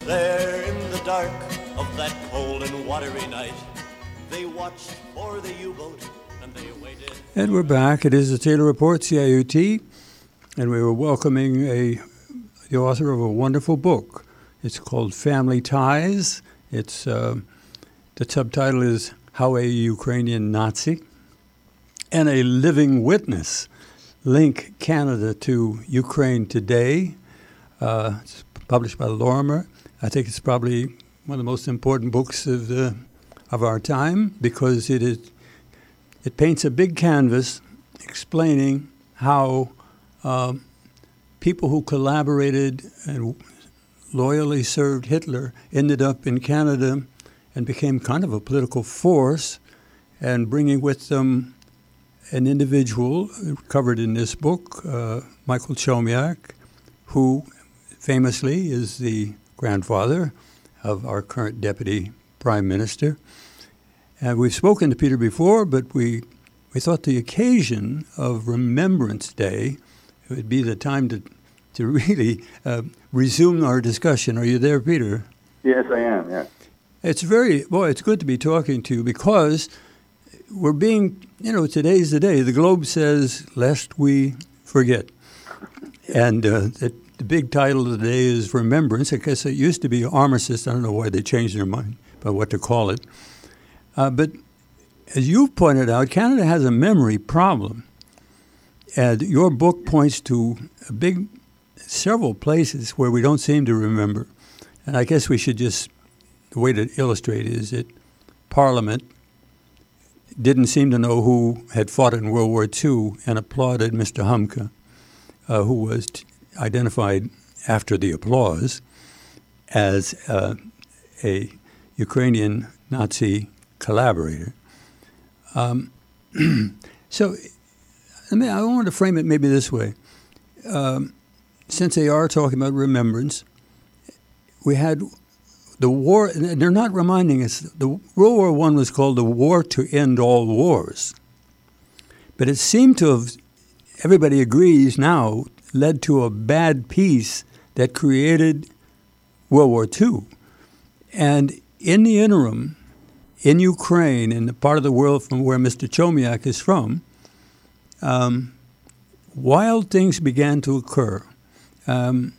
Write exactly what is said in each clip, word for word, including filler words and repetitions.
There in the dark of that cold and watery night, they watched for the U-boat and they waited. And we're back. It is the Taylor Report, C I U T, and we were welcoming a the author of a wonderful book. It's called Family Ties. It's uh, the subtitle is How a Ukrainian Nazi and a Living Witness Link Canada to Ukraine Today. Uh, it's published by Lorimer. I think it's probably one of the most important books of the of our time because it is it paints a big canvas explaining how uh, people who collaborated and loyally served Hitler ended up in Canada and became kind of a political force, and bringing with them an individual covered in this book, uh, Michael Chomiak, who famously is the grandfather of our current Deputy Prime Minister. And we've spoken to Peter before, but we, we thought the occasion of Remembrance Day would be the time to, to really uh, resume our discussion. Are you there, Peter? Yes, I am, yes. It's very, boy, it's good to be talking to you because we're being, you know, today's the day. The Globe says, lest we forget. And uh, the, the big title of the day is Remembrance. I guess it used to be Armistice. I don't know why they changed their mind about what to call it. Uh, but as you've pointed out, Canada has a memory problem. And your book points to a big, several places where we don't seem to remember. And I guess we should just, the way to illustrate it is that Parliament didn't seem to know who had fought in World War Two and applauded Mister Humka, uh, who was t- identified after the applause as uh, a Ukrainian Nazi collaborator. Um, so I mean, I want to frame it maybe this way. Um, since they are talking about remembrance, we had the war, and they're not reminding us, the World War One was called the War to End All Wars. But it seemed to have, everybody agrees now, led to a bad peace that created World War Two. And in the interim, in Ukraine, in the part of the world from where Mister Chomiak is from, um, wild things began to occur. Um,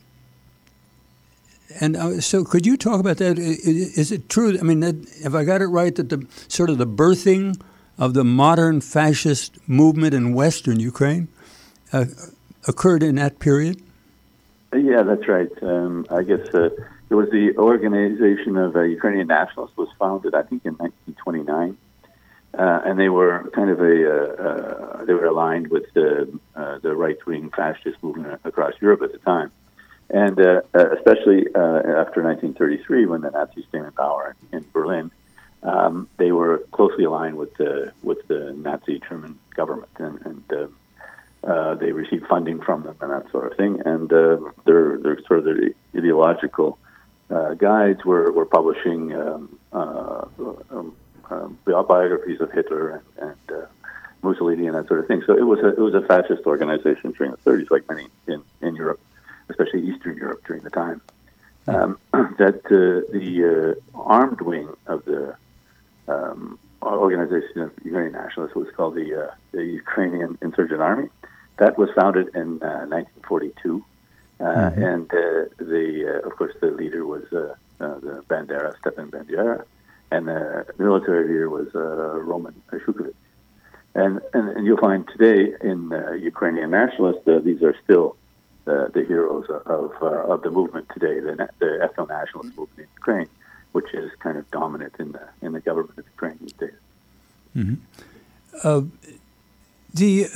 And uh, so could you talk about that? Is, is it true? I mean, that, have I got it right that the sort of the birthing of the modern fascist movement in Western Ukraine uh, occurred in that period? Yeah, that's right. Um, I guess uh, it was the Organization of uh, Ukrainian Nationalists was founded, I think, in nineteen twenty-nine. Uh, and they were kind of a, uh, uh, they were aligned with the, uh, the right-wing fascist movement across Europe at the time. And uh, uh, especially uh, after nineteen thirty-three, when the Nazis came in power in Berlin, um, they were closely aligned with the with the Nazi German government, and, and uh, uh, they received funding from them and that sort of thing. And uh, their their sort of their ideological uh, guides were were publishing um, uh, um, um, biographies of Hitler and, and uh, Mussolini and that sort of thing. So it was a it was a fascist organization during the thirties, like many in, in Europe, especially Eastern Europe during the time, um, that uh, the uh, armed wing of the um, Organization of Ukrainian Nationalists was called the, uh, the Ukrainian Insurgent Army. That was founded in uh, nineteen forty-two, uh, mm-hmm. and uh, the uh, of course the leader was uh, uh, the Bandera, Stepan Bandera, and the military leader was uh, Roman Shukovich. And, and and you'll find today in uh, Ukrainian nationalists uh, these are still The, the heroes of uh, of the movement today, the, the ethno-nationalist movement in Ukraine, which is kind of dominant in the in the government of Ukraine these days. Mm-hmm. Uh, the uh,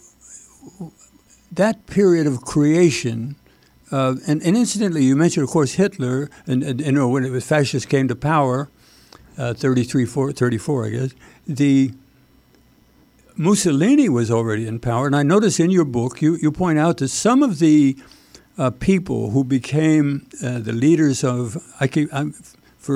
that period of creation, uh, and, and incidentally, you mentioned, of course, Hitler, and, and you know when the fascists came to power, uh, thirty-three, thirty-four, I guess. The Mussolini was already in power, and I notice in your book you, you point out that some of the uh, people who became uh, the leaders of, I keep, I'm, for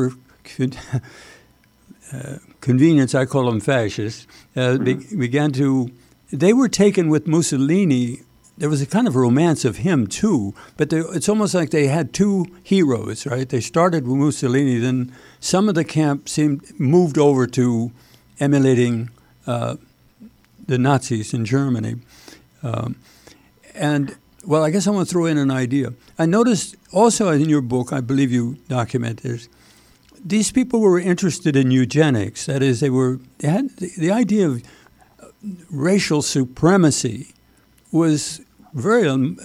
uh, convenience I call them fascists, uh, be, began to, they were taken with Mussolini there was a kind of romance of him too, but they, it's almost like they had two heroes, right? They started with Mussolini, then some of the camp seemed moved over to emulating uh, the Nazis in Germany. Um, and, well, I guess I want to throw in an idea. I noticed also in your book, I believe you document this, these people were interested in eugenics. That is, they were they had the, the idea of racial supremacy was very um,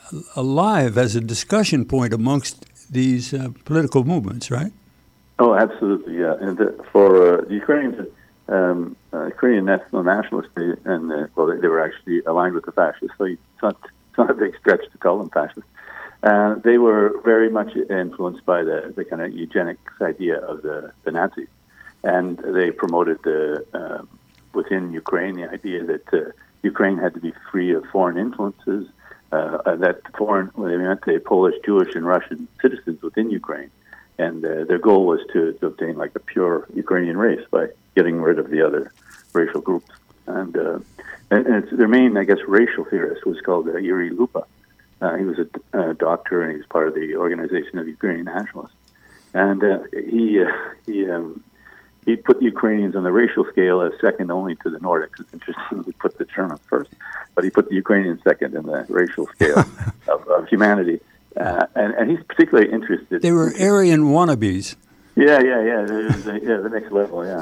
alive as a discussion point amongst these uh, political movements, right? Oh, absolutely, yeah. And the, for uh, the Ukrainians, um, uh, Ukrainian national nationalists, they, and uh, well, they, they were actually aligned with the fascists. So it's not it's not a big stretch to call them fascists. Uh, they were very much influenced by the, the kind of eugenics idea of the, the Nazis, and they promoted the uh, within Ukraine the idea that uh, Ukraine had to be free of foreign influences, uh, that foreign, well, they meant the Polish, Jewish, and Russian citizens within Ukraine. And uh, their goal was to, to obtain like a pure Ukrainian race by getting rid of the other racial groups. And, uh, and, and it's, their main, I guess, racial theorist was called uh, Yuri Lupa. Uh, he was a uh, doctor, and he was part of the Organization of Ukrainian Nationalists. And uh, he uh, he um, he put the Ukrainians on the racial scale as second only to the Nordics. It's interesting he put the Germans first, but he put the Ukrainians second in the racial scale of, of humanity. Uh, and, and he's particularly interested. They were Aryan wannabes. Yeah, yeah, yeah. The, yeah, the next level, yeah.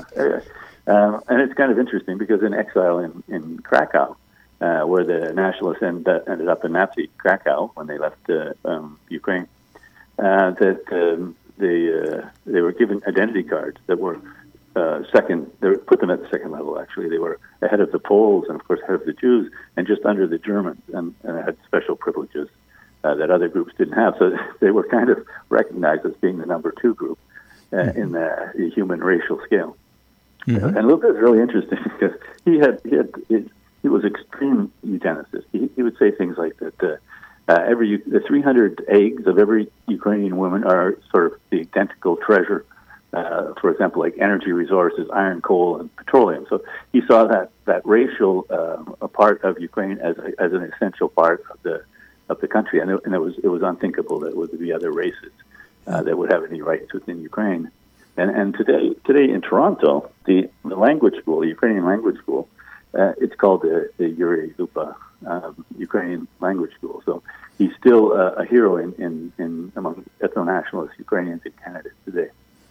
Um, and it's kind of interesting because in exile in, in Krakow, uh, where the nationalists end, uh, ended up in Nazi Krakow when they left uh, um, Ukraine, uh, that um, they uh, they were given identity cards that were uh, second. They were, put them at the second level. Actually, they were ahead of the Poles and, of course, ahead of the Jews, and just under the Germans, and, and had special privileges uh, that other groups didn't have. So they were kind of recognized as being the number two group uh, mm-hmm. in the, the human racial scale. Mm-hmm. And Luca is really interesting because he had he had he, he was extreme eugenicist. He, he would say things like that. Uh, uh, every the three hundred eggs of every Ukrainian woman are sort of the identical treasure. Uh, for example, like energy resources, iron, coal, and petroleum. So he saw that that racial uh, a part of Ukraine as a, as an essential part of the of the country, and it, and it was it was unthinkable that there would be other races uh, that would have any rights within Ukraine. And and today today in Toronto, the, the language school, the Ukrainian language school, uh, it's called the, the Yuri Lupa um, Ukrainian language school. So he's still uh, a hero in, in, in among ethno-nationalist Ukrainians in Canada today.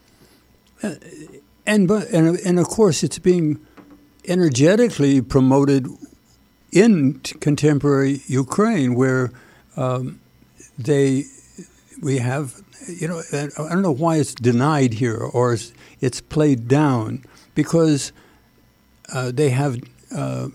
Uh, and but and and of course, it's being energetically promoted in contemporary Ukraine, where um, they we have. You know, I don't know why it's denied here or it's played down, because uh, they have uh,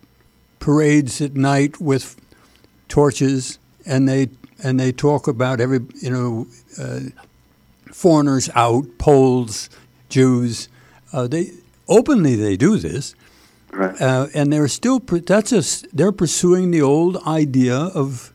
parades at night with torches, and they and they talk about every you know uh, foreigners out, Poles, Jews. Uh, they openly they do this, right. uh, and they're still that's a, they're pursuing the old idea of.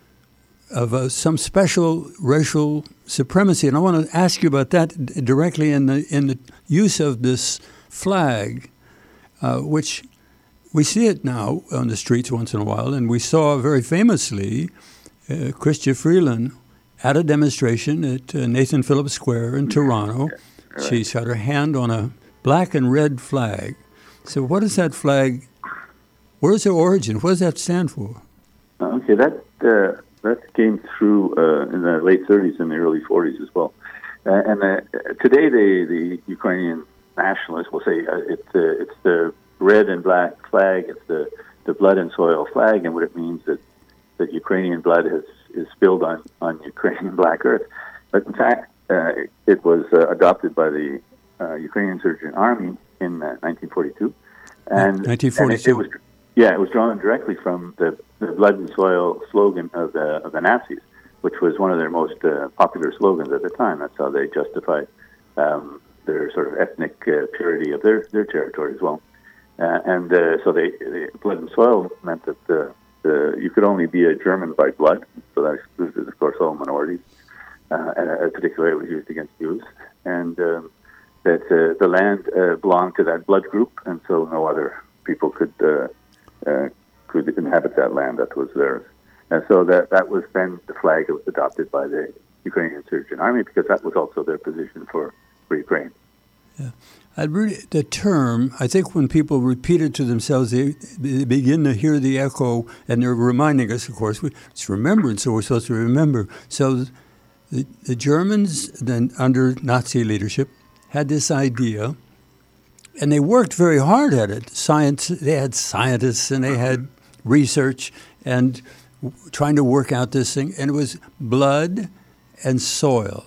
of uh, some special racial supremacy, and I want to ask you about that d- directly in the in the use of this flag, uh, which we see it now on the streets once in a while, and we saw very famously uh, Chrystia Freeland at a demonstration at uh, Nathan Phillips Square in Toronto. Right. She's got her hand on a black and red flag. So, what is that flag? Where's the origin? What does that stand for? Okay, that. Uh That came through uh, in the late thirties and the early forties as well. Uh, and uh, today, the, the Ukrainian nationalists will say uh, it's the it's the red and black flag. It's the, the blood and soil flag, and what it means that that Ukrainian blood has is spilled on, on Ukrainian black earth. But in fact, uh, it was uh, adopted by the uh, Ukrainian Insurgent Army in uh, nineteen forty-two, and, nineteen forty-two. and it, it was yeah, it was drawn directly from the the blood and soil slogan of the of the Nazis, which was one of their most uh, popular slogans at the time. That's how they justified um, their sort of ethnic uh, purity of their, their territory as well. Uh, and uh, so they, they blood and soil meant that the, the you could only be a German by blood, so that excluded, of course, all minorities. Uh, and uh, particularly, it was used against Jews, and um, that uh, the land uh, belonged to that blood group, and so no other people could. Uh, uh, could inhabit that land that was theirs. And so that, that was then the flag that was adopted by the Ukrainian Insurgent Army, because that was also their position for, for Ukraine. Yeah. I really, the term, I think when people repeat it to themselves, they, they begin to hear the echo, and they're reminding us, of course, we, it's remembrance, so we're supposed to remember. So the, the Germans, then under Nazi leadership, had this idea, and they worked very hard at it. Science, they had scientists, and they had research, and trying to work out this thing, and it was blood and soil.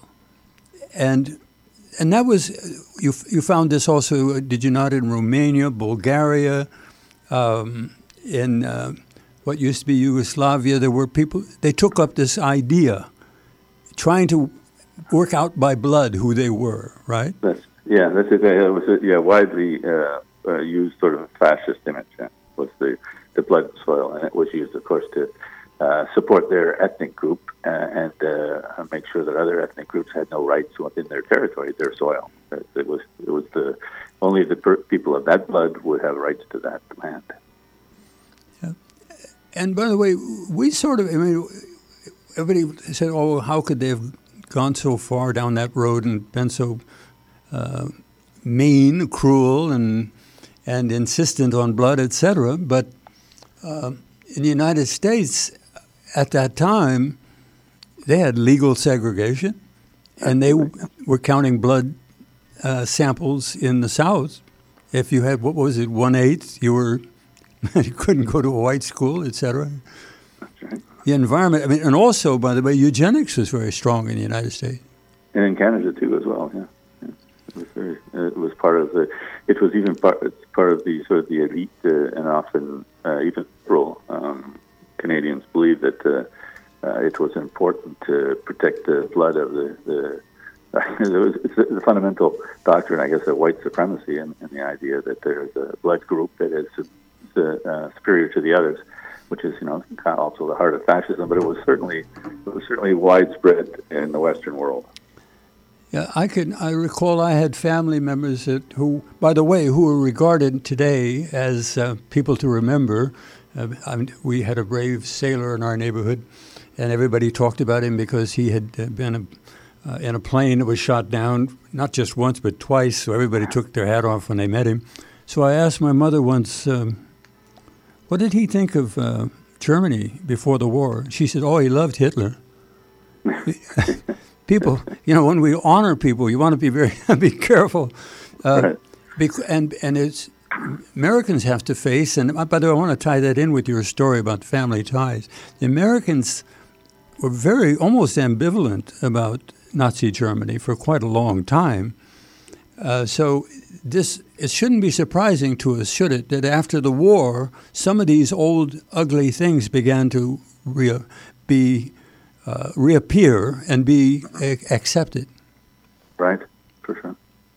And and that was, you you found this also, did you not, in Romania, Bulgaria, um, in uh, what used to be Yugoslavia, there were people, they took up this idea, trying to work out by blood who they were, right? That's, yeah, that's it. It was a, yeah, widely uh, uh, used sort of fascist image, yeah, was the, the blood and soil, and it was used, of course, to Uh, support their ethnic group uh, and uh, make sure that other ethnic groups had no rights within their territory, their soil. It was it was the only the per- people of that blood would have rights to that land. Yeah. And by the way, we sort of, I mean, everybody said, "Oh, how could they have gone so far down that road and been so uh, mean, cruel, and and insistent on blood, et cetera" But uh, in the United States, at that time, they had legal segregation, and they w- were counting blood uh, samples in the South. If you had, what was it, one-eighth, you were, you couldn't go to a white school, et cetera. Right. The environment, I mean, and also, by the way, eugenics was very strong in the United States. And in Canada, too, as well, yeah. yeah. It was very, uh, it was part of the, it was even part, it's part of the sort of the elite uh, and often uh, even rural um Canadians believe that uh, uh, it was important to protect the blood of the, the uh, it was, it's the fundamental doctrine, I guess, of white supremacy, and, and the idea that there's a blood group that is uh, uh, superior to the others, which is, you know, kind of also the heart of fascism. But it was certainly it was certainly widespread in the Western world. Yeah, I can. I recall I had family members that who, by the way, who are regarded today as uh, people to remember. Uh, I mean, we had a brave sailor in our neighborhood, and everybody talked about him because he had uh, been a, uh, in a plane that was shot down, not just once but twice, so everybody took their hat off when they met him. So I asked my mother once, um, what did he think of uh, Germany before the war? She said, oh, he loved Hitler. People, you know, when we honor people, you want to be very be careful. Uh, right. bec- and, and it's... Americans have to face, and by the way, I want to tie that in with your story about family ties. The Americans were very, almost ambivalent about Nazi Germany for quite a long time. Uh, so this, it shouldn't be surprising to us, should it, that after the war, some of these old, ugly things began to re- be uh, reappear and be a- accepted. Right, for sure.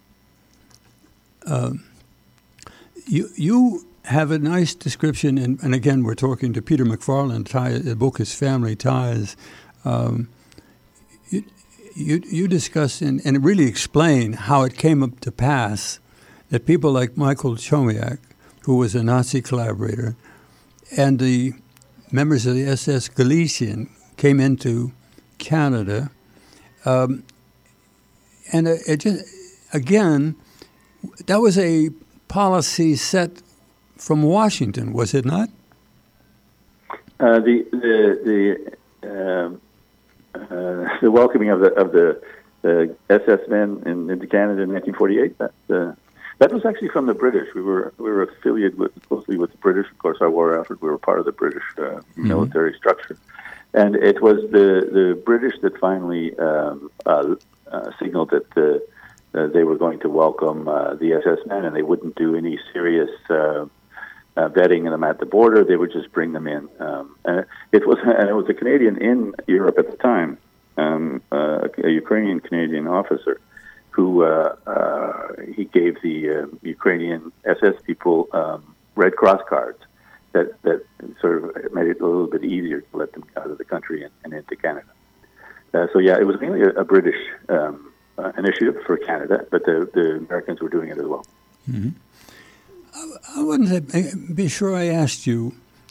Um, You you have a nice description, and, and again, we're talking to Peter McFarland. Tie, the book is Family Ties. Um, you, you you discuss and, and really explain how it came up to pass that people like Michael Chomiak, who was a Nazi collaborator, and the members of the S S Galician came into Canada, um, and it, it just, again, that was a policy set from Washington, was it not? Uh, the the the um, uh, the welcoming of the of the, the S S men in, into Canada in nineteen forty-eight. That uh, that was actually from the British. We were we were affiliated with, closely with the British. Of course, our war effort. We were part of the British uh, mm-hmm. military structure, and it was the the British that finally um, uh, uh, signaled that the. Uh, they were going to welcome uh, the S S men, and they wouldn't do any serious uh, uh, vetting them at the border. They would just bring them in. Um, and it was and it was a Canadian in Europe at the time, um, uh, a Ukrainian Canadian officer, who uh, uh, he gave the uh, Ukrainian S S people um, Red Cross cards that that sort of made it a little bit easier to let them out of the country and, and into Canada. Uh, so yeah, it was mainly a, a British. Um, Uh, initiative for Canada, but the, the Americans were doing it as well. Mm-hmm. I, I wanted to be sure I asked you,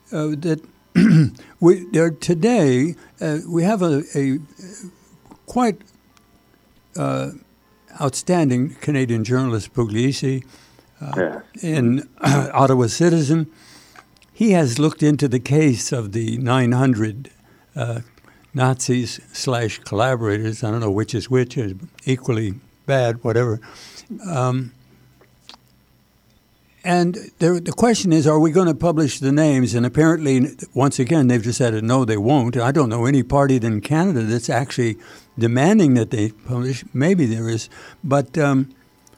uh, that we there today uh, we have a, a quite uh, outstanding Canadian journalist, Puglisi, uh, Yeah. in uh, Ottawa Citizen. He has looked into the case of the nine hundred uh, Nazis slash collaborators. I don't know which is which, is equally bad, whatever. Um, and there, the question is, are we going to publish the names? And apparently, once again, they've decided no, they won't. I don't know any party in Canada that's actually demanding that they publish. Maybe there is. But um,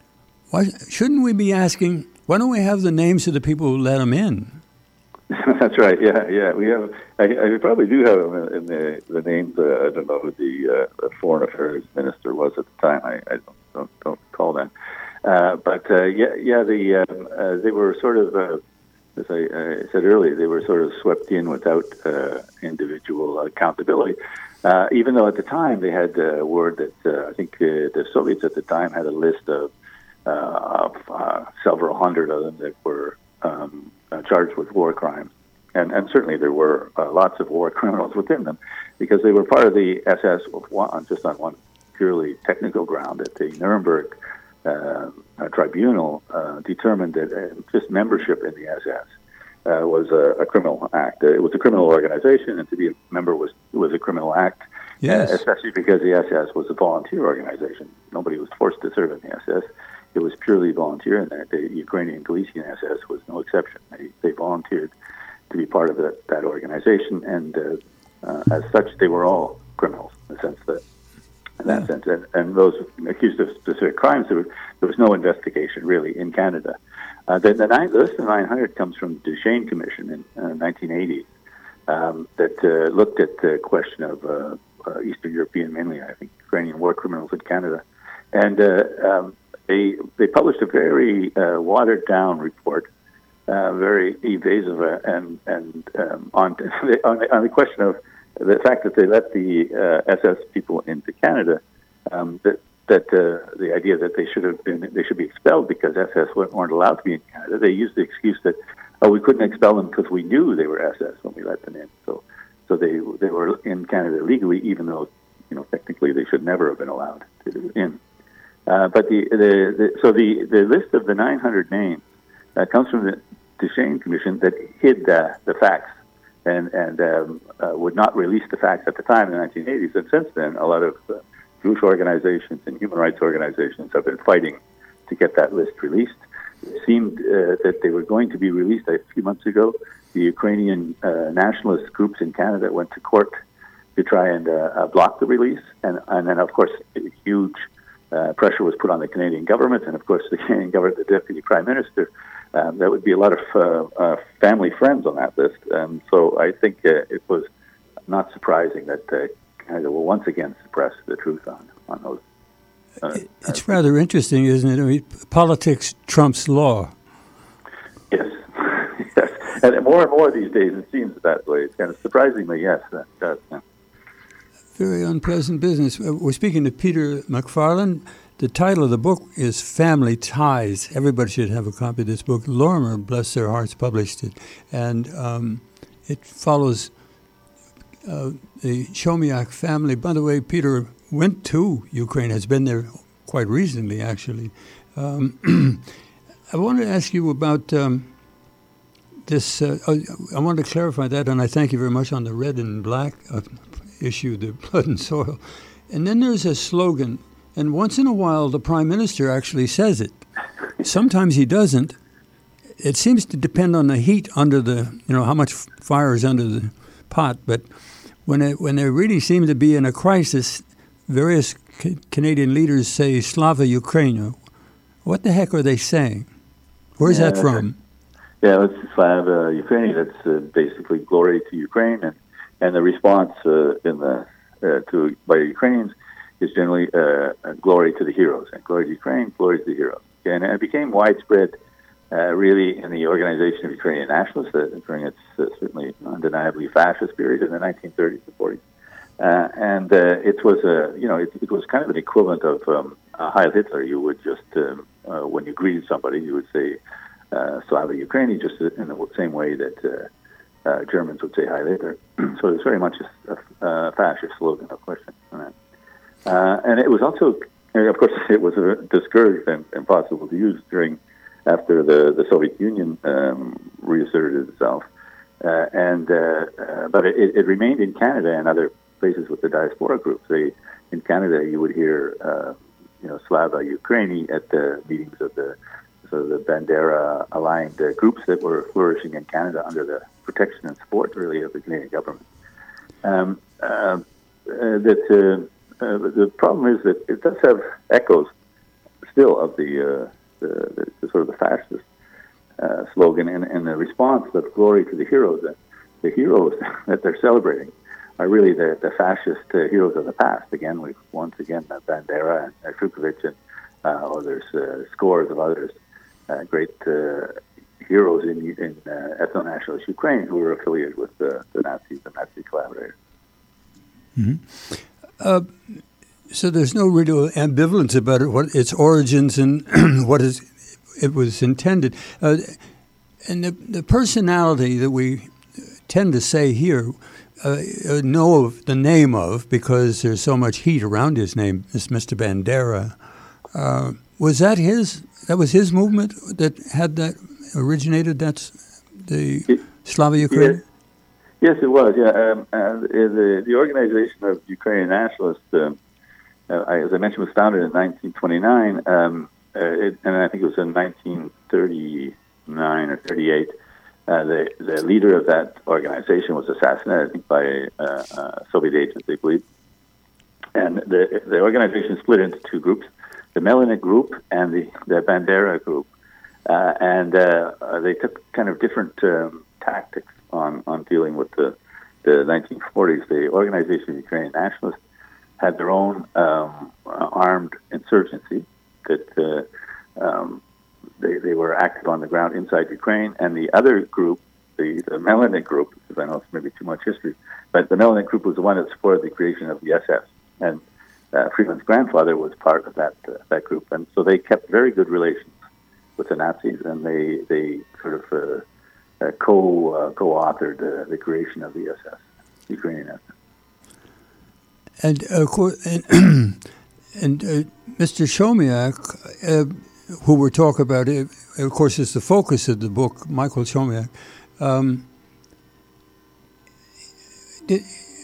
why shouldn't we be asking, why don't we have the names of the people who let them in? That's right. Yeah, yeah. We have. I, I probably do have them in the the names. Uh, I don't know who the, uh, the foreign affairs minister was at the time. I, I don't, don't don't recall that. Uh, but uh, yeah, yeah. The um, uh, they were sort of, uh, as I, I said earlier, they were sort of swept in without uh, individual accountability. Uh, even though at the time they had a uh, word that uh, I think uh, the Soviets at the time had a list of, uh, of uh, several hundred of them that were. Um, Uh, charged with war crimes, and and certainly there were uh, lots of war criminals within them, because they were part of the S S one, just on one purely technical ground. That the Nuremberg uh, uh, tribunal uh, determined that uh, just membership in the S S uh, was a, a criminal act. Uh, it was a criminal organization, and to be a member was was a criminal act. Yes. Uh, especially because the S S was a volunteer organization. Nobody was forced to serve in the S S. It was purely volunteer, and the Ukrainian Galician S S was no exception. They, they volunteered to be part of that, that organization, and uh, uh, as such, they were all criminals in the sense that, in that yeah. sense. And, and those accused of specific crimes, there was, there was no investigation really in Canada. Uh, the, the, nine, the list of nine hundred comes from the Duchesne Commission in uh, nineteen eighty um, that uh, looked at the question of uh, uh, Eastern European, mainly I think Ukrainian war criminals in Canada, and. Uh, um, They they published a very uh, watered down report, uh, very evasive, uh, and and um, on, on the, on the question of the fact that they let the uh, S S people into Canada, um, that that uh, the idea that they should have been they should be expelled because S S weren't allowed to be in Canada. They used the excuse that oh we couldn't expel them because we knew they were S S when we let them in. So so they they were in Canada legally, even though you know technically they should never have been allowed to in. Uh, but the, the, the so the, the list of the nine hundred names uh, comes from the Duchesne Commission that hid uh, the facts and and um, uh, would not release the facts at the time in the nineteen eighties. And since then, a lot of uh, Jewish organizations and human rights organizations have been fighting to get that list released. It seemed uh, that they were going to be released a few months ago. The Ukrainian uh, nationalist groups in Canada went to court to try and uh, uh, block the release, and and then of course a huge. Uh, pressure was put on the Canadian government, and of course the Canadian government, the Deputy Prime Minister. Um, there would be a lot of uh, uh, family friends on that list. Um, so I think uh, it was not surprising that uh, Canada will once again suppress the truth on, on those. Uh, it's uh, rather interesting, isn't it? I mean, politics trumps law. Yes. Yes. And more and more these days it seems that way. It's kind of surprisingly, yes, that does. Yeah. Very unpleasant business. We're speaking to Peter McFarland. The title of the book is Family Ties. Everybody should have a copy of this book. Lorimer, bless their hearts, published it. And um, it follows uh, the Chomiak family. By the way, Peter went to Ukraine, has been there quite recently, actually. Um, I want to ask you about um, this. Uh, I want to clarify that, and I thank you very much on the red and black uh, issue, the blood and soil. And then there's a slogan, and once in a while the Prime Minister actually says it. Sometimes he doesn't. It seems to depend on the heat under the, you know, how much fire is under the pot. But when it, when there really seems to be in a crisis, various ca- Canadian leaders say Slava Ukraina. What the heck are they saying? Where's yeah, that from? Yeah, it's Slava Ukraina. That's uh, basically glory to Ukraine, and And the response uh, in the uh, to by Ukrainians is generally uh, glory to the heroes, and glory to Ukraine, glory to the heroes. And it became widespread, uh, really, in the organization of Ukrainian nationalists uh, during its uh, certainly undeniably fascist period in the nineteen thirties and forties. Uh, and uh, it was a, you know, it, it was kind of an equivalent of um, uh, Heil Hitler. You would just, um, uh, when you greeted somebody, you would say uh, Slava Ukraini, just in the same way that. Uh, uh, Germans would say Heil Hitler. So it's very much a, a, a fascist slogan, no question on that. Uh, and it was also, of course, it was uh, discouraged and impossible to use during after the, the Soviet Union um, reasserted itself. Uh, and uh, uh, but it, it remained in Canada and other places with the diaspora groups. They, in Canada, you would hear, uh, you know, Slava Ukraini at the meetings of the so the Bandera-aligned uh, groups that were flourishing in Canada under the protection and support, really, of the Canadian government. Um, uh, uh, that uh, uh, the problem is that it does have echoes still of the, uh, the, the, the sort of the fascist uh, slogan, and, and the response of glory to the heroes. That the heroes that they're celebrating are really the, the fascist uh, heroes of the past. Again, we've once again uh, Bandera and Shukovich, and uh, or there's uh, scores of others. Uh, great uh, heroes in, in uh, ethno-nationalist Ukraine who were affiliated with uh, the Nazis and Nazi collaborators. Mm-hmm. Uh, so there's no real ambivalence about it, what its origins and what is, it was intended. Uh, and the, the personality that we tend to say here, uh, know of the name of, because there's so much heat around his name, is Mister Bandera. Uh, was that his... That was his movement that had that originated. That's the it, Slava Ukraine. Yes, yes, it was. Yeah, um, uh, the the Organization of Ukrainian Nationalists, um, uh, as I mentioned, was founded in nineteen twenty-nine, um, uh, it, and I think it was in nineteen thirty-nine or thirty-eight. Uh, the the leader of that organization was assassinated, I think, by uh, uh, Soviet agents, I believe. And the the organization split into two groups: the Melinik group and the, the Bandera group. Uh, and uh, uh, they took kind of different um, tactics on, on dealing with the, the nineteen forties. The Organization of Ukrainian Nationalists had their own um, armed insurgency that uh, um, they, they were active on the ground inside Ukraine. And the other group, the, the Melinik group, because I know it's maybe too much history, but the Melinik group was the one that supported the creation of the S S. And Uh, Friedland's grandfather was part of that uh, that group, and so they kept very good relations with the Nazis, and they they sort of uh, uh, co uh, co-authored uh, the creation of the S S, Ukrainian S S. And of course, and, and uh, Mister Chomiak, uh, who we're talking about, uh, of course, is the focus of the book, Michael Chomiak. Um, did,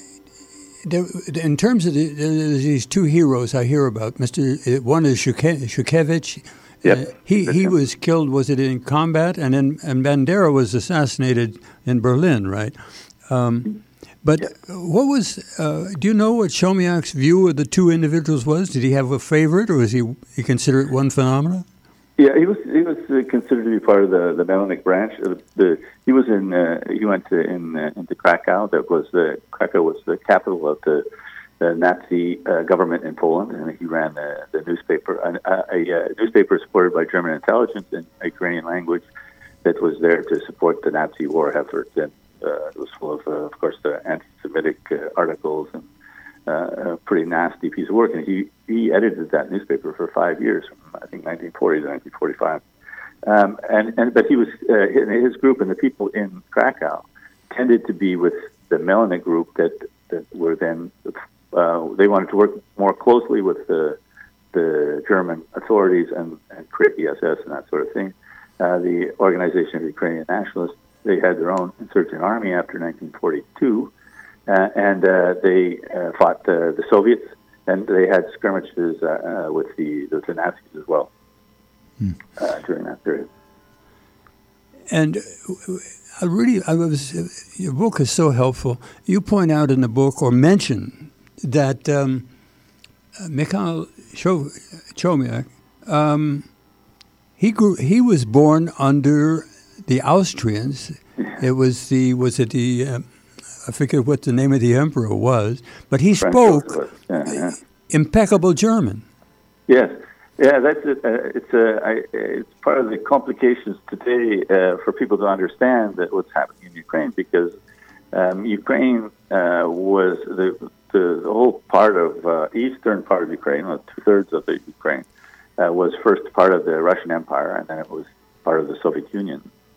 In terms of the, these two heroes I hear about, Mister One is Shukovich. Yep. Uh, he he was killed. Was it in combat? And then and Bandera was assassinated in Berlin, right? Um, but yep. What was? Uh, do you know what Chomiak's view of the two individuals was? Did he have a favorite, or was he he consider it one phenomena? Yeah, he was he was uh, considered to be part of the the Melinik branch. Uh, the he was in uh, he went to, in uh, into Krakow. That was the Krakow was the capital of the, the Nazi uh, government in Poland, and he ran the, the newspaper, a, a, a newspaper supported by German intelligence in Ukrainian language that was there to support the Nazi war effort. And uh, it was full of, uh, of course, the anti-Semitic uh, articles and uh, a pretty nasty piece of work. And he he edited that newspaper for five years. I think nineteen forty to nineteen forty-five, um, and and but he was uh, his group and the people in Krakow tended to be with the Melinik group that that were then uh, they wanted to work more closely with the the German authorities and, and create the S S and that sort of thing. Uh, the Organization of Ukrainian Nationalists, they had their own insurgent army after nineteen forty-two, uh, and uh, they uh, fought uh, the Soviets. And they had skirmishes uh, uh, with the with the Nazis as well hmm. uh, during that period. And I really, I was your book is so helpful. You point out in the book or mention that um, Mikhail Chomiak, um, he grew, he was born under the Austrians. It was the was it the uh, I forget what the name of the emperor was, but he French spoke yeah, yeah. impeccable German. Yes, yeah, that's it. Uh, it's uh, I, it's part of the complications today uh, for people to understand that what's happening in Ukraine, because um, Ukraine uh, was the, the the whole part of uh, eastern part of Ukraine, well, two thirds of the Ukraine, uh, was first part of the Russian Empire, and then it was part of the Soviet Union.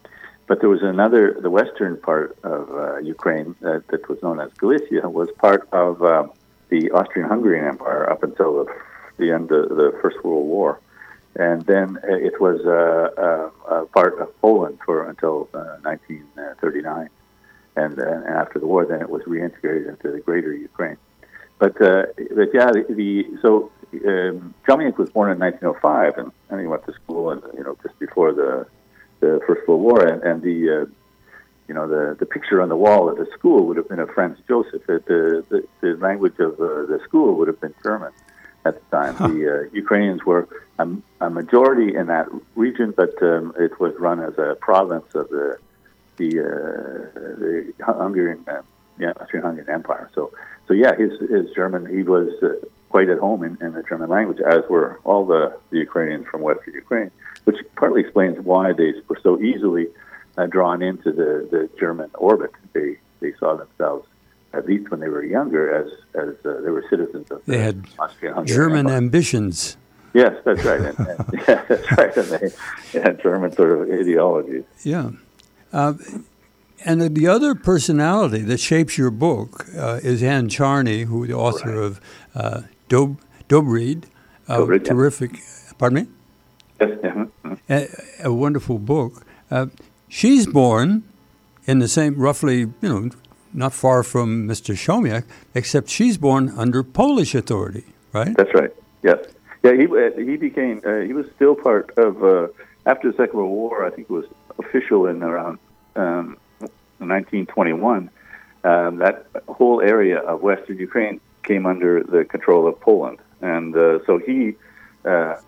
but there was another, the western part of uh, Ukraine that, that was known as Galicia was part of uh, the Austrian-Hungarian Empire up until the, the end of the First World War. And then it was uh, uh, uh, part of Poland for until uh, nineteen thirty-nine. And, uh, and after the war, then it was reintegrated into the greater Ukraine. But, uh, but yeah, the, the so um, Chomyak was born in nineteen oh five, and, and he went to school, and you know, just before the the First World War, and, and the uh, you know the, the picture on the wall of the school would have been of Franz Joseph. The the, the language of uh, the school would have been German at the time. Huh. The uh, Ukrainians were a, a majority in that region, but um, it was run as a province of the the, uh, the Hungarian, uh, yeah, Austrian-Hungarian Empire. So, so yeah, his his German, he was uh, quite at home in, in the German language, as were all the, the Ukrainians from Western Ukraine, which partly explains why they were so easily uh, drawn into the, the German orbit. They they saw themselves, at least when they were younger, as as uh, they were citizens of they the had Austrian-Hungarian German Empire. ambitions. Yes, that's right. And, and, yeah, that's right. And they, they had German sort of ideologies. Yeah. Uh, and the, the other personality that shapes your book uh, is Anne Charney, who the author right. of uh, Dob- Dobrid, a Dobrid, terrific, yeah. pardon me? Yes, yeah. A, a wonderful book. Uh, she's born in the same, roughly, you know, not far from Mister Chomyak, except she's born under Polish authority, right? That's right, yes. Yeah, he he became, uh, he was still part of, uh, after the Second World War, I think it was official in around um, nineteen twenty-one, um, that whole area of Western Ukraine came under the control of Poland. And uh, so he, uh,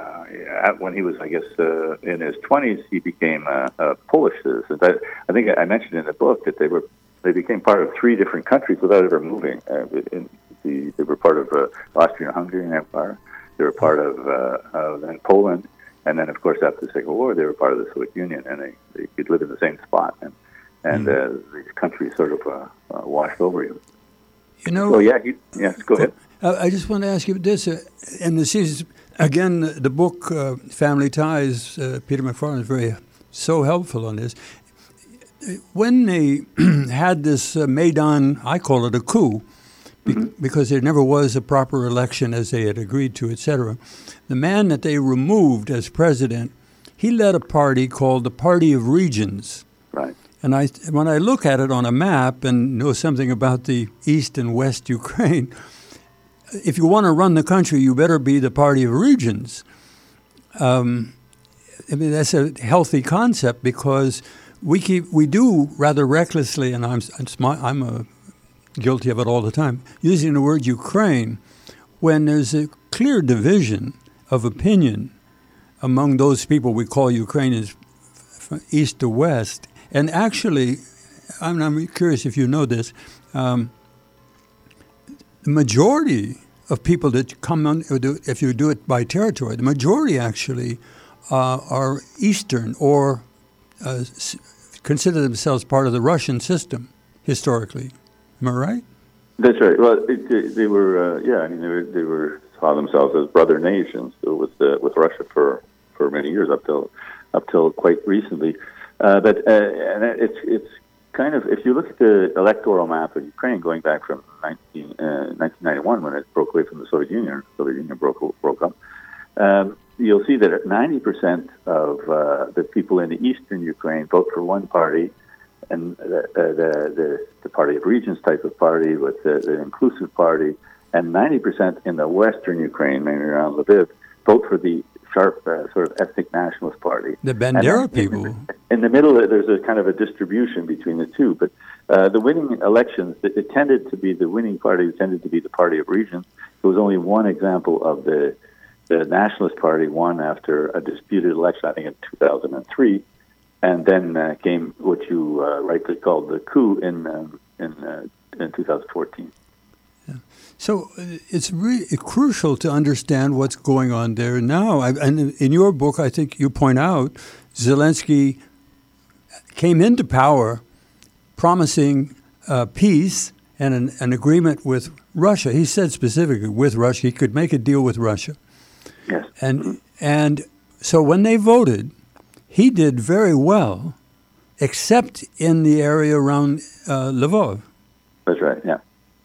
uh, when he was, I guess, uh, in his twenties, he became a, a Polish citizen. I, I think I mentioned in the book that they were they became part of three different countries without ever moving. Uh, in the, they were part of the uh, Austrian-Hungarian Empire. They were part of, uh, of then Poland. And then, of course, after the Second World War, they were part of the Soviet Union, and they, they could live in the same spot. And, and mm. uh, these countries sort of uh, uh, washed over you. You know, so, yeah, he, yes, go ahead. Uh, I just want to ask you this. Uh, and this is, again, the book, uh, Family Ties, uh, Peter McFarland is very so helpful on this. When they had this uh, Maidan, I call it a coup, be- mm-hmm. because there never was a proper election as they had agreed to, et cetera. The man that they removed as president, he led a party called the Party of Regions. Right. And I, when I look at it on a map and know something about the East and West Ukraine, if you want to run the country, you better be the Party of Regions. Um, I mean, that's a healthy concept because we keep we do rather recklessly, and I'm I'm a, guilty of it all the time, using the word Ukraine when there's a clear division of opinion among those people we call Ukrainians from east to west. And actually, I'm, I'm curious if you know this, um, the majority of people that come on, if you do it by territory, the majority actually uh, are Eastern or uh, consider themselves part of the Russian system historically. Am I right? That's right. Well, it, it, they were, uh, yeah, I mean, they were, they were saw themselves as brother nations with uh, with Russia for, for many years up till up till quite recently. Uh, but uh, and it's it's kind of, if you look at the electoral map of Ukraine going back from nineteen, uh, nineteen ninety-one when it broke away from the Soviet Union, the Soviet Union broke broke up, um, you'll see that ninety percent of uh, the people in the eastern Ukraine vote for one party, and the the, the, the Party of Regions type of party with the, the inclusive party, and ninety percent in the western Ukraine, mainly around Lviv, vote for the sharp uh, sort of ethnic nationalist party. The Bandera people. In, in the middle, there's a kind of a distribution between the two. But uh, the winning elections, it, it tended to be the winning party, tended to be the Party of Regions. There was only one example of the the Nationalist Party won after a disputed election, I think in two thousand three, and then uh, came what you uh, rightly called the coup in um, in uh, in two thousand fourteen. Yeah. So it's really crucial to understand what's going on there now. I, and in your book, I think you point out Zelensky came into power promising uh, peace and an, an agreement with Russia. He said specifically with Russia, he could make a deal with Russia. Yes. And and so when they voted, he did very well except in the area around uh, Lvov. That's right, yeah.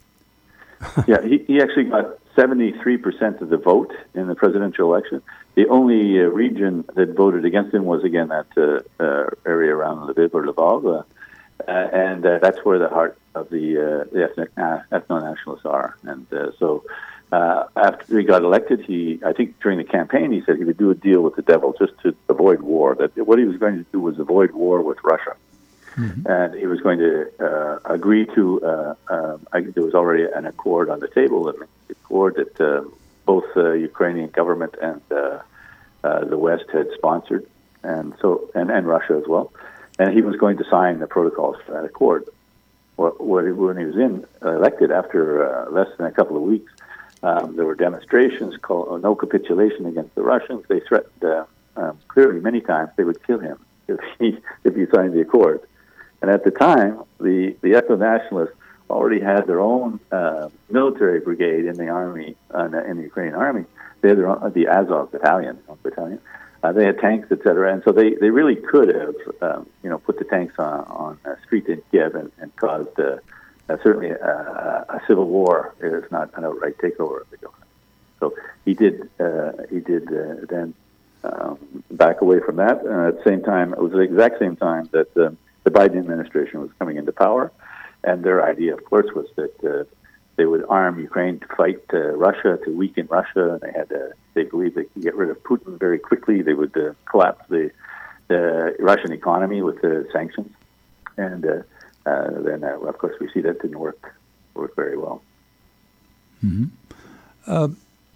yeah, he, he actually got seventy-three percent of the vote in the presidential election. The only uh, region that voted against him was, again, that uh, uh, area around Lviv or Lvov, uh, uh, and uh, that's where the heart of the, uh, the ethnic, uh, ethno-nationalists are. And uh, so uh, after he got elected, he, I think during the campaign, he said he would do a deal with the devil just to avoid war, that what he was going to do was avoid war with Russia. Mm-hmm. And he was going to uh, agree to, uh, uh, I, there was already an accord on the table, an accord that uh, both the uh, Ukrainian government and uh, uh, the West had sponsored, and so and, and Russia as well. And he was going to sign the protocols for that accord. What, what, when he was in uh, elected, after uh, less than a couple of weeks, um, there were demonstrations called uh, no capitulation against the Russians. They threatened uh, um, clearly many times they would kill him if he if he signed the accord. And at the time, the, the ethno-nationalists already had their own uh, military brigade in the army, uh, in the Ukrainian army. They had their own, the Azov battalion, battalion. Uh, they had tanks, et cetera. And so they, they really could have, um, you know, put the tanks on, on a street in Kiev and, and caused uh, uh, certainly a, a civil war, if not an outright takeover of the government. So he did, uh, he did uh, then um, back away from that. And at the same time, it was the exact same time that uh, the Biden administration was coming into power, and their idea, of course, was that uh, they would arm Ukraine to fight uh, Russia, to weaken Russia. And they had, uh, they believed they could get rid of Putin very quickly. They would uh, collapse the, the Russian economy with the sanctions, and uh, uh, then, uh, of course, we see that didn't work work very well. Mm-hmm. Uh,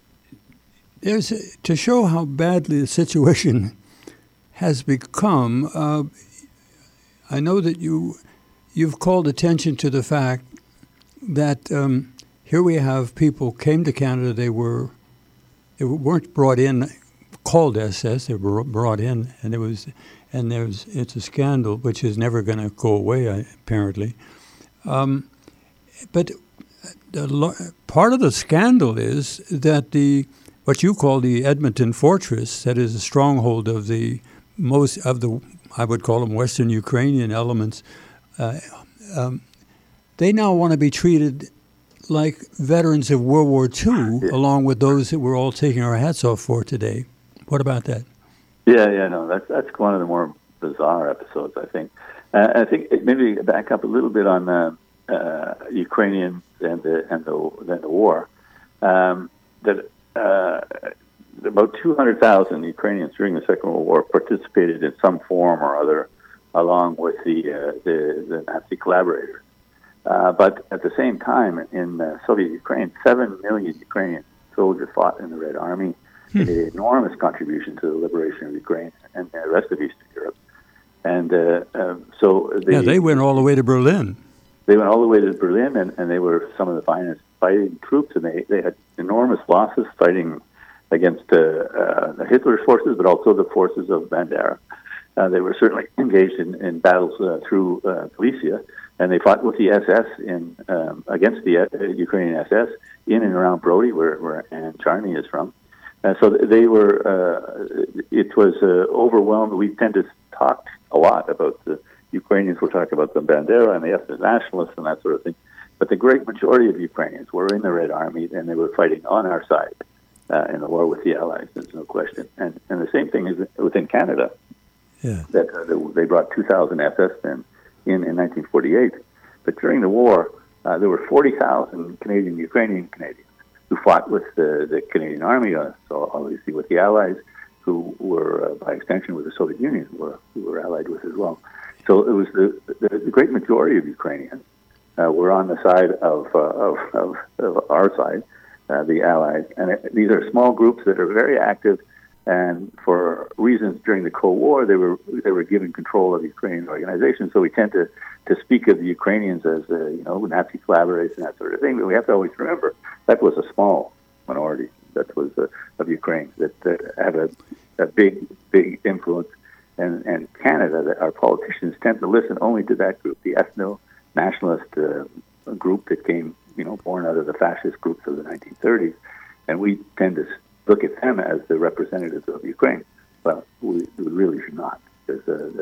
there's a, to show how badly the situation has become. Uh, I know that you, you've called attention to the fact that um, here we have people came to Canada. They were, they weren't brought in, called S S. They were brought in, and it was, and there's it's a scandal which is never going to go away apparently. Um, but the, part of the scandal is that the what you call the Edmonton Fortress, that is a stronghold of the most of the, I would call them Western Ukrainian elements, uh, um, they now want to be treated like veterans of World War Two, yeah. along with those that we're all taking our hats off for today. What about that? Yeah, yeah, no, that's that's one of the more bizarre episodes, I think. Uh, I think maybe back up a little bit on uh, uh, Ukrainians and the and the, and the war. Um, that. Uh, About two hundred thousand Ukrainians during the Second World War participated in some form or other, along with the uh, the, the Nazi collaborators. Uh, but at the same time, in uh, Soviet Ukraine, seven million Ukrainian soldiers fought in the Red Army. Hmm. They made an enormous contribution to the liberation of Ukraine and the rest of Eastern Europe. And uh, um, so they, yeah, they went all the way to Berlin. They went all the way to Berlin, and, and they were some of the finest fighting troops, and they, they had enormous losses fighting against uh, uh, Hitler's forces, but also the forces of Bandera. Uh, they were certainly engaged in, in battles uh, through uh, Galicia, and they fought with the S S in um, against the uh, Ukrainian S S in and around Brody, where, where Anne Charney is from. Uh, so they were. Uh, it was uh, overwhelmed. We tend to talk a lot about the Ukrainians. We're talking about the Bandera and the ethno-nationalists and that sort of thing. But the great majority of Ukrainians were in the Red Army, and they were fighting on our side. Uh, in the war with the Allies, there's no question. And and the same thing is within Canada. Yeah. That uh, they brought two thousand S S men in in nineteen forty-eight. But during the war, uh, there were forty thousand Canadian, Ukrainian Canadians who fought with the, the Canadian Army, uh, so obviously with the Allies, who were, uh, by extension, with the Soviet Union, who were, who were allied with as well. So it was the, the, the great majority of Ukrainians uh, were on the side of, uh, of, of, of our side. Uh, the Allies, and it, these are small groups that are very active, and for reasons during the Cold War, they were they were given control of Ukrainian organizations. So we tend to, to speak of the Ukrainians as uh, you know Nazi collaborators and that sort of thing. But we have to always remember that was a small minority that was uh, of Ukraine that, that had a, a big big influence, and and Canada, that our politicians tend to listen only to that group, the ethno-nationalist uh, group that came, you know, born out of the fascist groups of the nineteen thirties, and we tend to look at them as the representatives of Ukraine. Well, we, we really should not, because uh, the, the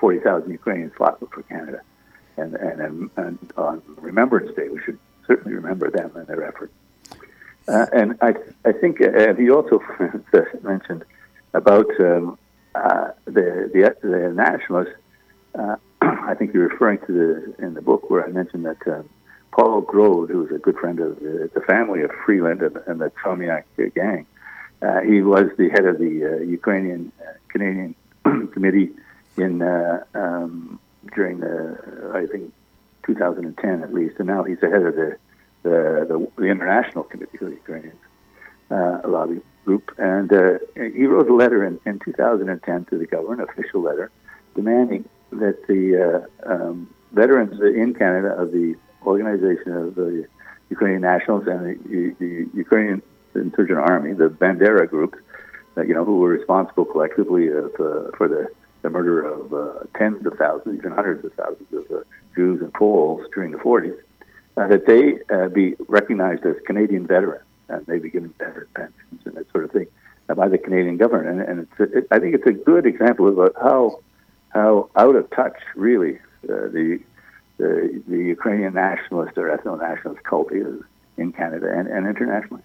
forty thousand Ukrainians fought for Canada. And, and, and, and on Remembrance Day, we should certainly remember them and their effort. Uh, and I, I think uh, he also mentioned about um, uh, the, the the nationalists. Uh, I think you're referring to the in the book where I mentioned that um, Paul Grode, who was a good friend of the, the family of Freeland and, and the Chomiak gang, uh, he was the head of the uh, Ukrainian uh, Canadian committee in uh, um, during the I think two thousand ten at least, and now he's the head of the the, the, the International Committee for the Ukrainians uh, lobby group, and uh, he wrote a letter in, in two thousand ten to the government, an official letter, demanding that the uh, um, veterans in Canada of the Organization of the Ukrainian Nationals and the, the Ukrainian Insurgent Army, the Bandera group, uh, you know, who were responsible collectively of, uh, for the, the murder of uh, tens of thousands, even hundreds of thousands of uh, Jews and Poles during the forties, uh, that they uh, be recognized as Canadian veterans and they be given better pensions and that sort of thing uh, by the Canadian government. And, and it's a, it, I think it's a good example of how how out of touch really uh, the, the the Ukrainian nationalist or ethno-nationalist cult is in Canada and, and internationally.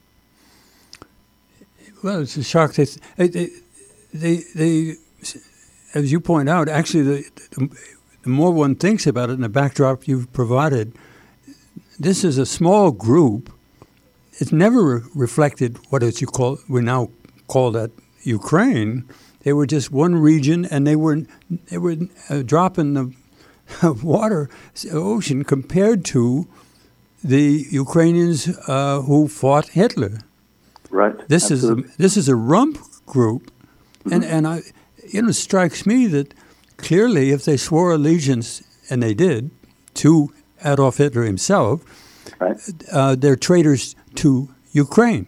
Well, it's a shock. They, they, they, they, as you point out, actually, the, the, the more one thinks about it in the backdrop you've provided, this is a small group. It's never re- reflected what is you call we now call that Ukraine. They were just one region, and they were they were a drop in the water ocean compared to the Ukrainians uh, who fought Hitler. Right. This Absolutely. is a, this is a rump group, mm-hmm. and and I, you know, it strikes me that clearly, if they swore allegiance, and they did, to Adolf Hitler himself, right. uh, they're traitors to Ukraine.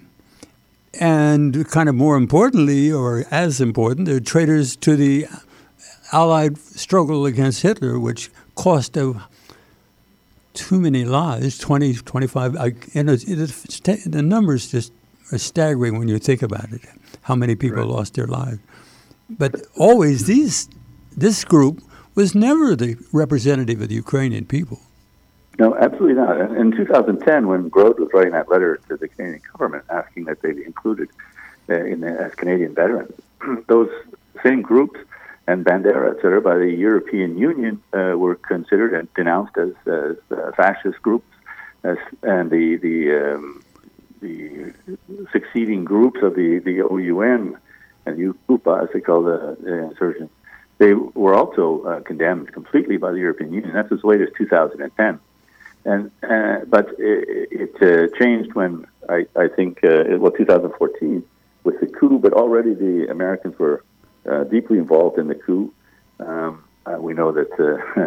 And kind of more importantly, or as important, they're traitors to the Allied struggle against Hitler, which cost uh, too many lives, twenty, twenty-five. I, you know, it, it, the numbers just are staggering when you think about it, how many people right. lost their lives. But always these, this group was never the representative of the Ukrainian people. No, absolutely not. In two thousand ten, when Grode was writing that letter to the Canadian government asking that they be included uh, in the, as Canadian veterans, those same groups and Bandera, et cetera, by the European Union uh, were considered and denounced as, as uh, fascist groups, as, and the the, um, the succeeding groups of the, the O U N and U P A, as they call the, the insurgents, they were also uh, condemned completely by the European Union. That's as late as two thousand ten. And uh, but it, it uh, changed when I, I think uh, it was two thousand fourteen with the coup. But already the Americans were uh, deeply involved in the coup. Um, uh, we know that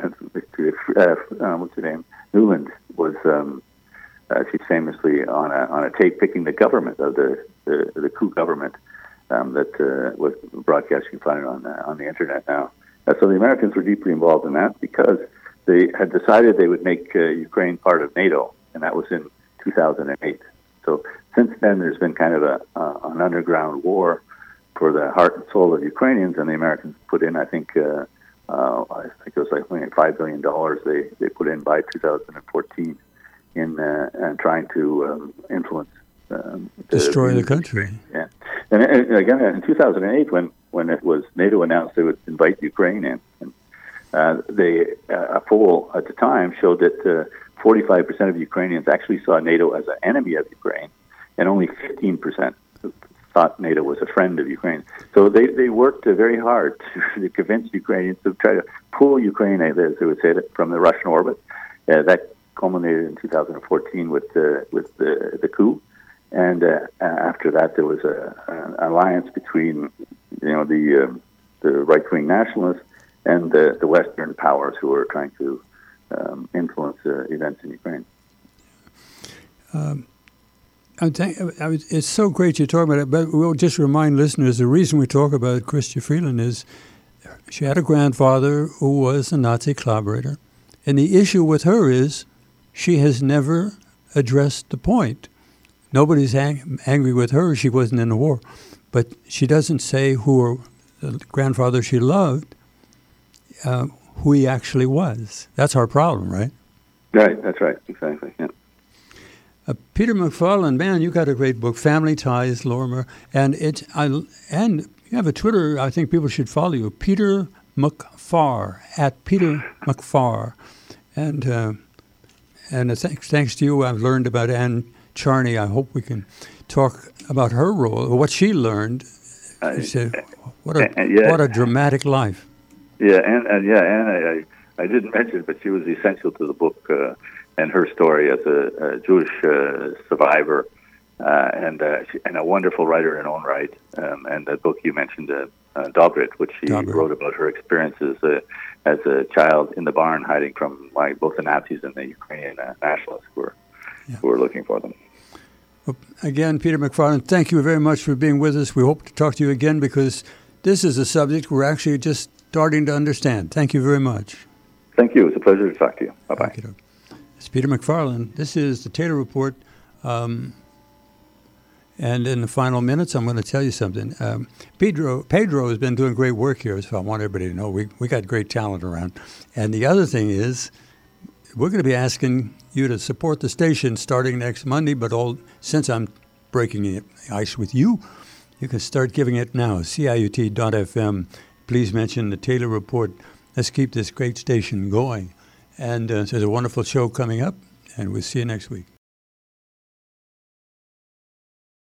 uh, uh, um, what's her name, Nuland was um, uh, she's famously on a on a tape picking the government of the the, the coup government um, that uh, was broadcast. You can find it on uh, on the internet now. Uh, so the Americans were deeply involved in that because they had decided they would make uh, Ukraine part of NATO, and that was in two thousand eight. So since then, there's been kind of a uh, an underground war for the heart and soul of Ukrainians, and the Americans put in, I think, uh, uh, I think it was like five billion dollars they, they put in by two thousand fourteen in uh, and trying to um, influence um, destroy the, the country. Yeah, and, and again in two thousand eight, when when it was NATO announced they would invite Ukraine in. And, Uh, they, uh, a poll at the time showed that uh, forty-five percent of Ukrainians actually saw NATO as an enemy of Ukraine, and only fifteen percent thought NATO was a friend of Ukraine. So they, they worked uh, very hard to, to convince Ukrainians to try to pull Ukraine, as they would say, from the Russian orbit. Uh, that culminated in two thousand fourteen with, uh, with the, the coup. And uh, after that, there was a, an alliance between you know, the, uh, the right-wing nationalists and the, the Western powers who are trying to um, influence uh, events in Ukraine. Um, I think, I was, it's so great you're talking about it, but we'll just remind listeners the reason we talk about Chrystia Freeland is she had a grandfather who was a Nazi collaborator, and the issue with her is she has never addressed the point. Nobody's ang- angry with her. She wasn't in the war, but she doesn't say who her the grandfather she loved uh, who he actually was. That's our problem, right? Right, that's right, exactly, yeah. Uh, Peter McFarland, man, you got a great book, Family Ties, Lorimer, and it's I and you have a Twitter. I think people should follow you, Peter McFar at Peter McFar, and uh, and uh, thanks thanks to you, I've learned about Anne Charney. I hope we can talk about her role, what she learned. Uh, said, what a uh, yeah. what a dramatic life. Yeah, and, and yeah, and I, I, I didn't mention, but she was essential to the book. Uh, and her story as a, a Jewish uh, survivor, uh, and uh, she, and a wonderful writer in her own right. Um, and the book you mentioned, uh, uh, Dobrit, which she Dobrit. wrote about her experiences uh, as a child in the barn, hiding from like both the Nazis and the Ukrainian uh, nationalists who were, yeah. who were looking for them. Well, again, Peter McFarland, thank you very much for being with us. We hope to talk to you again because this is a subject we're actually just starting to understand. Thank you very much. Thank you. It's a pleasure to talk to you. Bye-bye. You, It's Peter McFarland. This is the Taylor Report. Um, and in the final minutes, I'm going to tell you something. Um, Pedro Pedro has been doing great work here, so I want everybody to know we, we got great talent around. And the other thing is, we're going to be asking you to support the station starting next Monday, but all, since I'm breaking the ice with you, you can start giving it now, C I U T dot F M. Please mention the Taylor Report. Let's keep this great station going. And uh, there's a wonderful show coming up, and we'll see you next week.